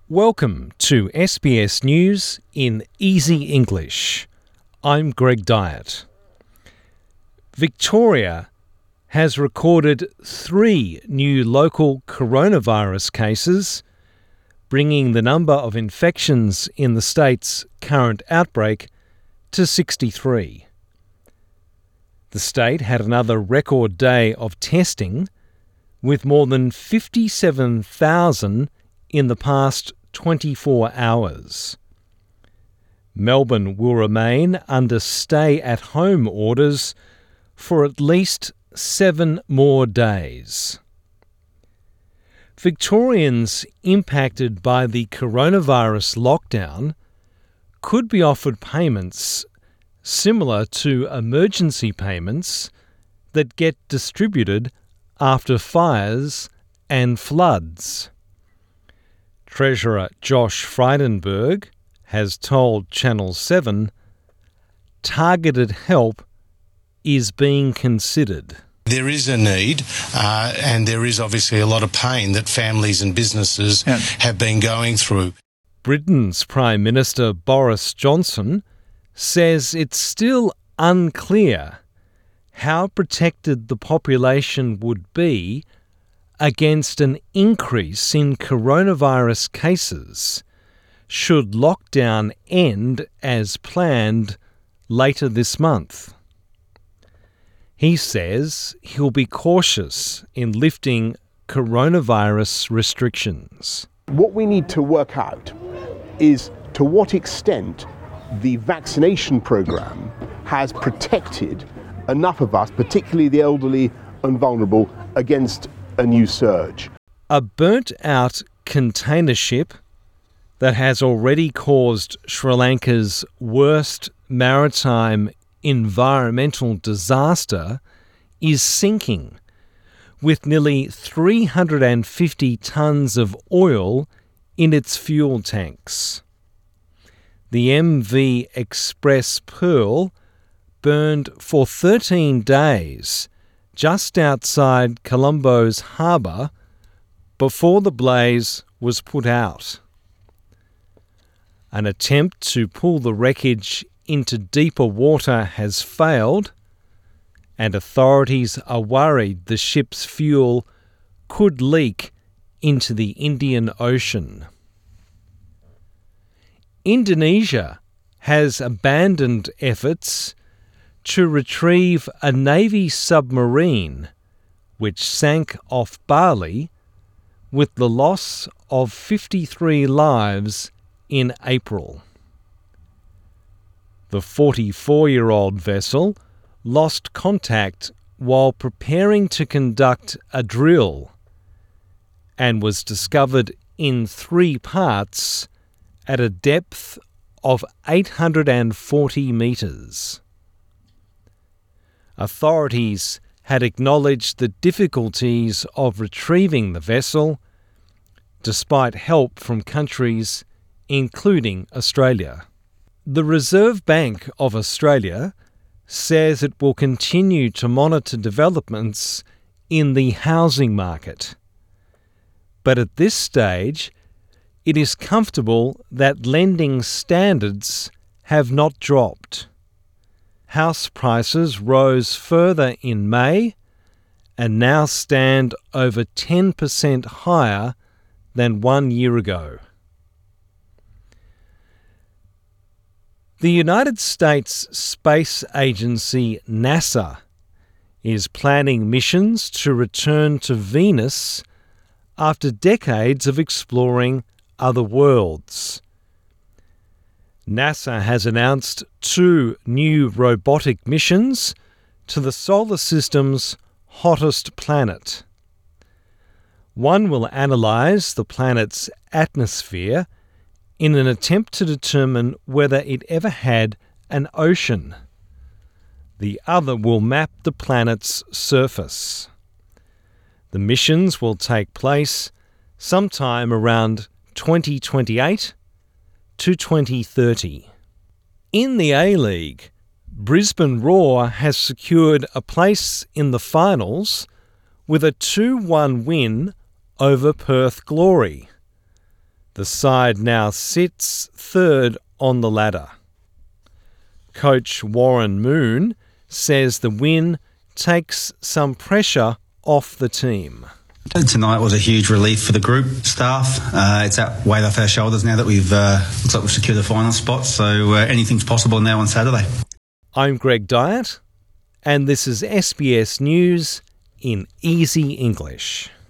Welcome to SBS News in Easy English. I'm Greg Dyett. Victoria has recorded 3 new local coronavirus cases, bringing the number of infections in the state's current outbreak to 63. The state had another record day of testing, with more than 57,000 in the past 24 hours. Melbourne will remain under stay-at-home orders for at least 7 more days. Victorians impacted by the coronavirus lockdown could be offered payments similar to emergency payments that get distributed after fires and floods. Treasurer Josh Frydenberg has told Channel 7 targeted help is being considered. There is a need, and there is obviously a lot of pain that families and businesses have been going through. Britain's Prime Minister Boris Johnson says it's still unclear how protected the population would be against an increase in coronavirus cases should lockdown end as planned later this month. He says he'll be cautious in lifting coronavirus restrictions. What we need to work out is to what extent the vaccination program has protected enough of us, particularly the elderly and vulnerable, against a new surge. A burnt-out container ship that has already caused Sri Lanka's worst maritime environmental disaster is sinking, with nearly 350 tonnes of oil in its fuel tanks. The MV Express Pearl burned for 13 days just outside Colombo's harbour before the blaze was put out. An attempt to pull the wreckage into deeper water has failed, and authorities are worried the ship's fuel could leak into the Indian Ocean. Indonesia has abandoned efforts to retrieve a Navy submarine which sank off Bali with the loss of 53 lives in April. The 44-year-old vessel lost contact while preparing to conduct a drill and was discovered in 3 parts at a depth of 840 metres. Authorities had acknowledged the difficulties of retrieving the vessel, despite help from countries including Australia. The Reserve Bank of Australia says it will continue to monitor developments in the housing market. But at this stage, it is comfortable that lending standards have not dropped. House prices rose further in May and now stand over 10% higher than 1 year ago. The United States Space Agency NASA is planning missions to return to Venus after decades of exploring other worlds. NASA has announced 2 new robotic missions to the solar system's hottest planet. One will analyse the planet's atmosphere in an attempt to determine whether it ever had an ocean. The other will map the planet's surface. The missions will take place sometime around 2028 to 2030. In the A-League, Brisbane Roar has secured a place in the finals with a 2-1 win over Perth Glory. The side now sits third on the ladder. Coach Warren Moon says the win takes some pressure off the team. Tonight was a huge relief for the group staff. It's that weight off our shoulders now that looks like we've secured the final spot, so anything's possible now on Saturday. I'm Greg Dyett, and this is SBS News in Easy English.